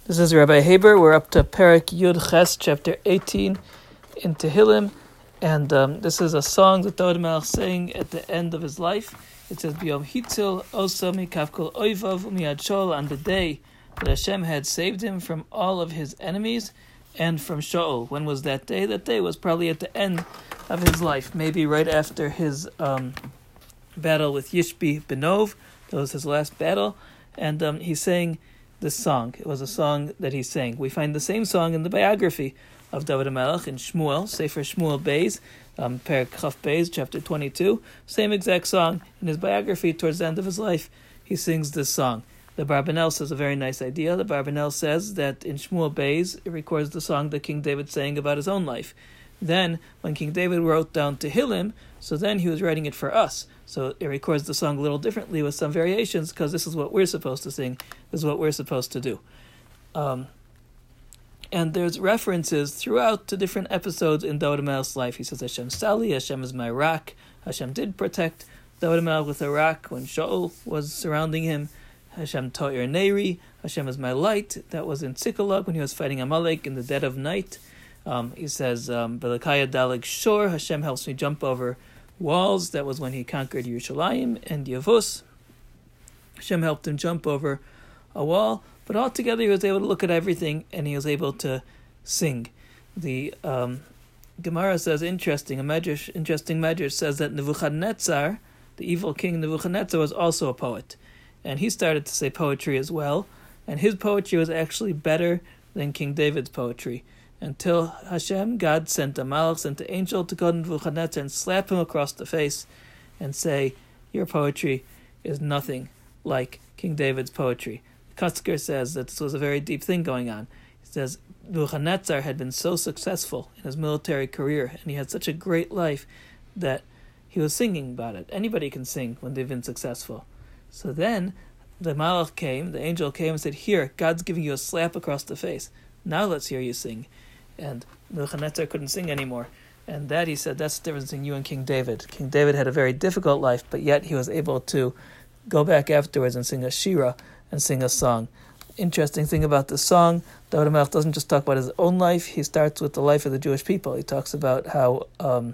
This is Rabbi Haber. We're up to Perek Yud Ches, chapter 18 in Tehillim, and this is a song that David Melech sang at the end of his life. It says, B'yom hitzil osa mikav kol oivav u'miad Shaul, on the day that Hashem had saved him from all of his enemies and from Shaul. When was that day? That day was probably at the end of his life, maybe right after his battle with Yishbi Benov. That was his last battle, and he sang this song. It was a song that he sang. We find the same song in the biography of David HaMelech in Shmuel, Sefer Shmuel Beis, Perek Chaf Beis, chapter 22. Same exact song. In his biography, towards the end of his life, he sings this song. The Barbanel says a very nice idea. The Barbanel says that in Shmuel Beis, it records the song that King David sang about his own life. Then, when King David wrote down Tehillim, so then he was writing it for us. So it records the song a little differently with some variations, because this is what we're supposed to sing. This is what we're supposed to do. And there's references throughout to different episodes in David HaMelech's life. He says, Hashem Sali, Hashem is my rock. Hashem did protect David HaMelech with a rock when Shaul was surrounding him. Hashem To'ir Neri, Hashem is my light. That was in Tzikalog when he was fighting Amalek in the dead of night. He says, Belakaya Daleg Shor, Hashem helps me jump over walls. That was when he conquered Yerushalayim and Yavuz. Hashem helped him jump over a wall. But altogether he was able to look at everything and he was able to sing. The Gemara says, interesting medrash says that Nebuchadnezzar, the evil king Nebuchadnezzar, was also a poet. And he started to say poetry as well. And his poetry was actually better than King David's poetry. Until Hashem, God, sent a malach, sent an angel to go to Nebuchadnezzar and slap him across the face and say, your poetry is nothing like King David's poetry. Kutzker says that this was a very deep thing going on. He says Nebuchadnezzar had been so successful in his military career and he had such a great life that he was singing about it. Anybody can sing when they've been successful. So then the malach came, the angel came and said, here, God's giving you a slap across the face. Now let's hear you sing. And Nebuchadnezzar couldn't sing anymore. And that, he said, that's the difference between you and King David. King David had a very difficult life, but yet he was able to go back afterwards and sing a shira and sing a song. Interesting thing about the song, David HaMelech doesn't just talk about his own life, he starts with the life of the Jewish people. He talks about how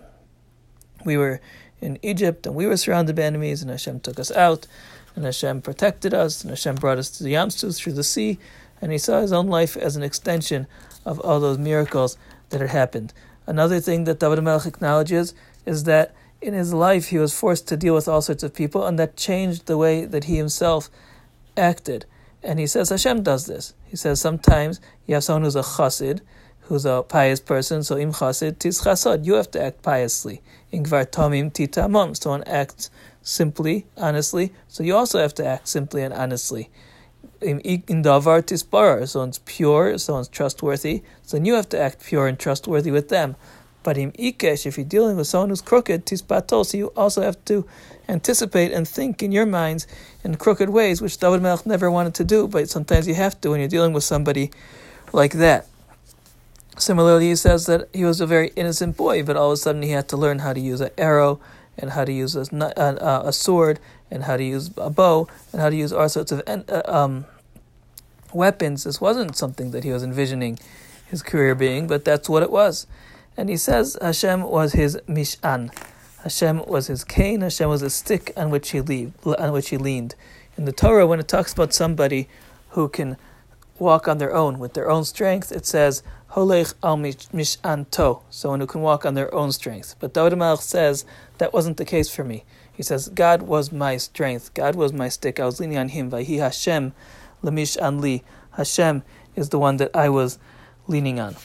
we were in Egypt and we were surrounded by enemies and Hashem took us out and Hashem protected us and Hashem brought us to the Yam Suf through the sea, and he saw his own life as an extension of all those miracles that had happened. Another thing that David HaMelech acknowledges is that in his life he was forced to deal with all sorts of people, and that changed the way that he himself acted. And he says Hashem does this. He says sometimes you have someone who's a chassid, who's a pious person, so im chassid tis chasad, you have to act piously. In gvar tomim titamon, someone acts simply, honestly, so you also have to act simply and honestly. In davar tisparar, someone's pure, someone's trustworthy, so then you have to act pure and trustworthy with them. But in ikesh, if you're dealing with someone who's crooked, tispatol, so you also have to anticipate and think in your minds in crooked ways, which David Melech never wanted to do, but sometimes you have to when you're dealing with somebody like that. Similarly, he says that he was a very innocent boy, but all of a sudden he had to learn how to use an arrow, and how to use a sword, and how to use a bow, and how to use all sorts of weapons. This wasn't something that he was envisioning his career being, but that's what it was. And he says Hashem was his mish'an. Hashem was his cane. Hashem was a stick on which he leaned. In the Torah, when it talks about somebody who can walk on their own, with their own strength, it says holech al mish'an to, someone who can walk on their own strength. But David HaMelech says that wasn't the case for me. He says God was my strength. God was my stick. I was leaning on Him. Vayhi Hashem lemish'an li. Hashem is the one that I was leaning on.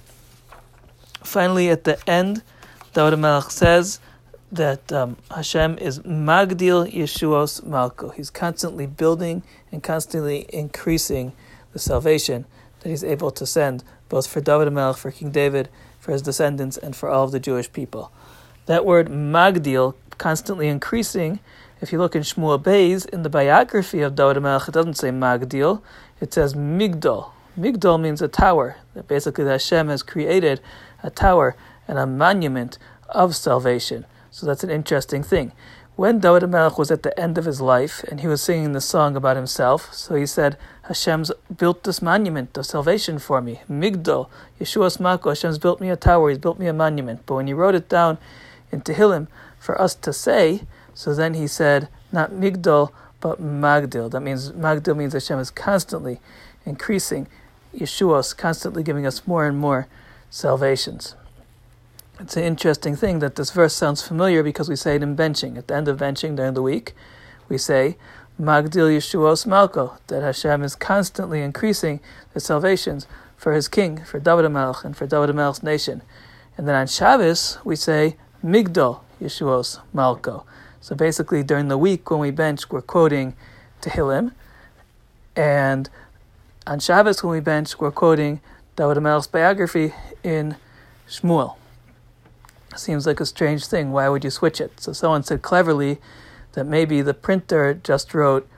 Finally, at the end, David HaMelech says that Hashem is Magdil Yeshuos Malko. He's constantly building and constantly increasing the salvation that He's able to send, both for David HaMelech, for King David, for his descendants, and for all of the Jewish people. That word Magdil, constantly increasing, if you look in Shmuel Beis, in the biography of David HaMelech, it doesn't say Magdil, it says Migdol. Migdol means a tower. Basically, Hashem has created a tower and a monument of salvation. So that's an interesting thing. When David HaMelech was at the end of his life and he was singing the song about himself, so he said, Hashem's built this monument of salvation for me. Migdal, Yeshua's Malko, Hashem's built me a tower, He's built me a monument. But when he wrote it down in Tehillim for us to say, so then he said, not Migdal, but Magdil. That means, Magdil means Hashem is constantly increasing Yeshua's, constantly giving us more and more salvations. It's an interesting thing that this verse sounds familiar because we say it in benching. At the end of benching during the week, we say, Magdil Yeshuos Malko, that Hashem is constantly increasing the salvations for his king, for David HaMelech, and for David HaMelech's nation. And then on Shabbos, we say, Migdal Yeshuos Malko. So basically, during the week when we bench, we're quoting Tehillim, and on Shabbos when we bench, we're quoting David HaMelech's biography in Shmuel. Seems like a strange thing. Why would you switch it? So someone said cleverly that maybe the printer just wrote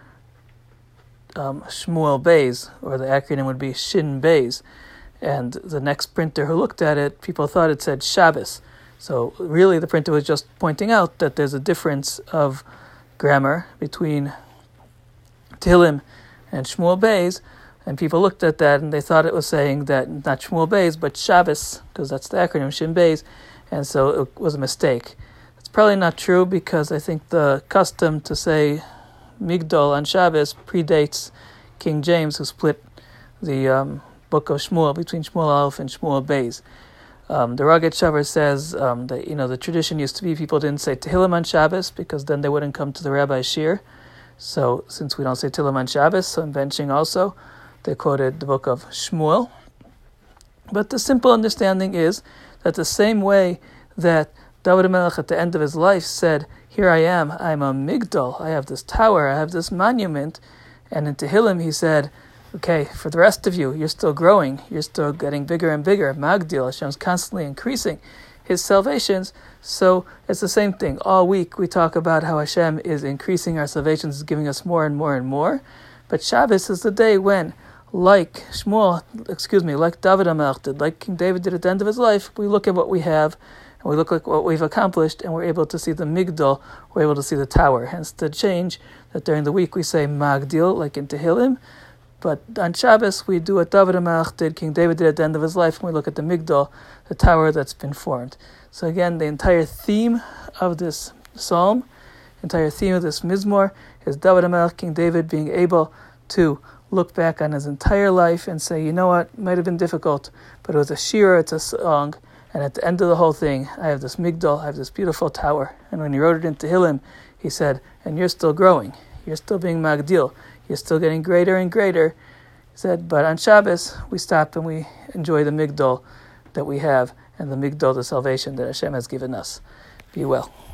Shmuel Beis, or the acronym would be Shin Beis, and the next printer who looked at it, people thought it said Shabbos. So really the printer was just pointing out that there's a difference of grammar between Tehillim and Shmuel Beis, and people looked at that and they thought it was saying that not Shmuel Beis, but Shabbos, because that's the acronym, Shin Beis, and so it was a mistake. It's probably not true because I think the custom to say Migdal on Shabbos predates King James, who split the book of Shmuel between Shmuel Aleph and Shmuel Beis. The Ragat Shavar says that the tradition used to be people didn't say Tehillim on Shabbos because then they wouldn't come to the Rabbi's Shir. So since we don't say Tehillim on Shabbos, so in benching also, they quoted the book of Shmuel. But the simple understanding is that the same way that David HaMelech at the end of his life said, here I am, I'm a Migdal, I have this tower, I have this monument, and in Tehillim he said, okay, for the rest of you, you're still growing, you're still getting bigger and bigger. Magdil, Hashem's constantly increasing his salvations. So it's the same thing. All week we talk about how Hashem is increasing our salvations, is giving us more and more and more. But Shabbos is the day when, like David HaMelech did, like King David did at the end of his life, we look at what we have, and we look at what we've accomplished, and we're able to see the Migdal, we're able to see the tower. Hence the change that during the week we say Magdil, like in Tehillim, but on Shabbos we do what David HaMelech did, King David did at the end of his life, and we look at the Migdal, the tower that's been formed. So again, the entire theme of this psalm, entire theme of this Mizmor, is David HaMelech, King David, being able to look back on his entire life and say, you know what, it might have been difficult, but it was a shira, it's a song, and at the end of the whole thing, I have this Migdal, I have this beautiful tower. And when he wrote it in Tehillim, he said, and you're still growing, you're still being Magdil, you're still getting greater and greater. He said, but on Shabbos, we stop and we enjoy the Migdal that we have, and the Migdal, the salvation that Hashem has given us. Be well.